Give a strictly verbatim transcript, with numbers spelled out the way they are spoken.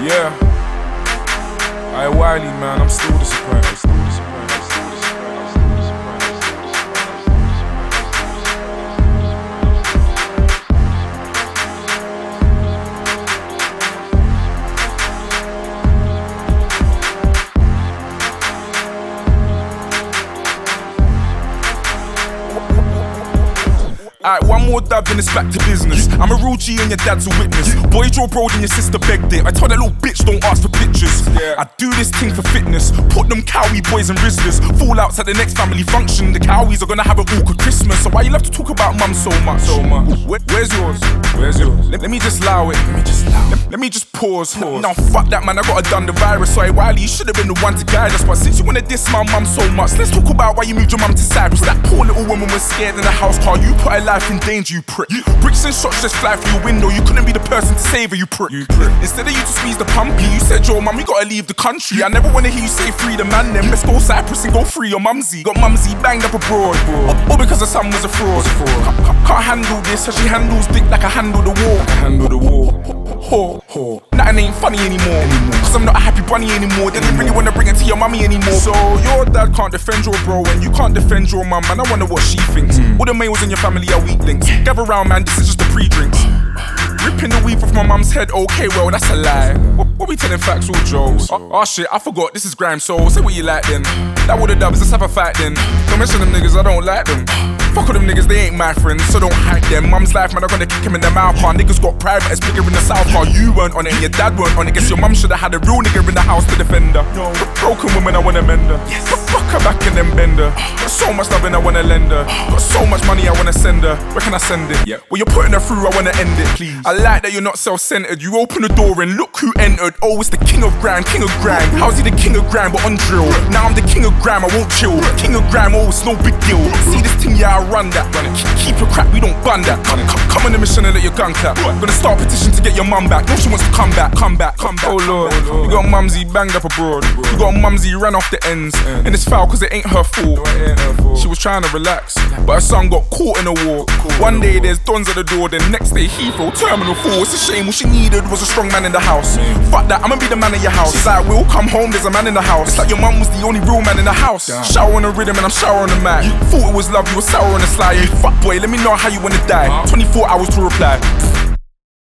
Yeah. Aye, Wiley, man, I'm still disappointed. Still disappointed. Still disappointed. Still disappointed. Alright, one more dab, then it's back to business. I'm a real G and your dad's a witness. Boy, draw bro, and your sister begged it. I told that little bitch, don't ask for pictures. Yeah. I do this thing for fitness. Put them cowie boys and rizzlers. Fallouts at the next family function. The cowies are gonna have an awkward Christmas. So why you love to talk about mum so much? So much. Where, where's yours? Where's yours? Let, let me just allow it. Let me just allow it. Let, let me just pause. pause. No, fuck that, man. I gotta done the virus. Sorry, Wiley, you should have been the one to guide us. But since you wanna diss my mum so much, let's talk about why you moved your mum to Cyprus. That poor little woman was scared in the house car. You put her life in danger, you prick. You, bricks and shots just fly through your window. You couldn't be the person to save her, you prick. You prick. Instead of you to squeeze the pumpy, you said, yo, mum, you gotta leave the country. I never wanna hear you say free the man then. Let's go Cyprus and go free your mumsy. Got mumsy banged up abroad. All, all because her son was a fraud. Can't, can't, can't handle this, so she handles dick like I handle the war. Like I handle the war. Ho, ho. Nothing ain't funny anymore. anymore. Cause I'm not a happy bunny anymore. They didn't really wanna bring it to your mummy anymore. So your dad can't defend your bro and you can't defend your mum, and I wonder what she thinks. Mm. All the males in your family are weak links. Gather round, man, this is just the pre-drinks. Ripping the weave off my mum's head, okay, well, that's a lie. What, what we telling facts, all jokes? Oh, oh shit, I forgot, this is grime, so say what you like then. That would've dubs, let's have a fight then. Don't mention them niggas, I don't like them. Fuck with them niggas, they ain't my friends, so don't hype them. Mum's life, man, I'm gonna kick him in the mouth. Our niggas got private, it's bigger in the south. Car, you weren't on it, and your dad weren't on it. Guess your mum should've had a real nigga in the house to defend her. No. Broken woman, I wanna mend her. Yes. Fuck her back and then bend her. Got so much loving, I wanna lend her. Got so much money, I wanna send her. Where can I send it? Yeah. Well, you're putting her through, I wanna end it, please. I like that you're not self-centered. You open the door and look who entered. Oh, it's the king of grime, king of grime. How's he the king of grime, but on drill? Now I'm the king of grime, I won't chill. King of grime, oh, it's no big deal. See this thing, yeah, I run that. Keep your crap, we don't bun that. Come, come, come on the mission and let your gun clap. Gonna start a petition to get your mum back. No, she wants to come back, come back, come back. Oh Lord, you got mumsy banged up abroad. You got mumsy ran off the ends. And it's foul cause it ain't her fault. She was trying to relax, but her son got caught in a war. One day there's dons at the door, then next day Heathrow, Terminal four. It's a shame, all she needed was a strong man in the house. Fuck that, I'ma be the man in your house. She's like, we'll come home, there's a man in the house. It's like your mum was the only real man in the house. Shower on the rhythm and I'm showering the mic. Thought it was love, you were sour on the sly. Fuck boy, let me know how you wanna die. twenty-four hours to reply.